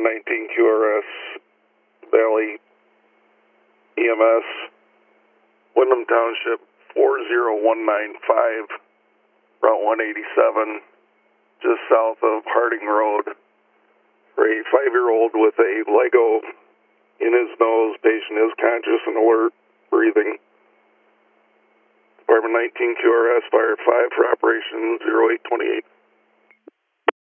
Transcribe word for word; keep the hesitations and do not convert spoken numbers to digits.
nineteen Q R S, Valley E M S, Windham Township four zero one nine five, Route one eighty-seven, just south of Harding Road, for a five-year-old with a Lego in his nose. Patient is conscious and alert, breathing. Department nineteen Q R S, Fire five for Operation zero eight two eight.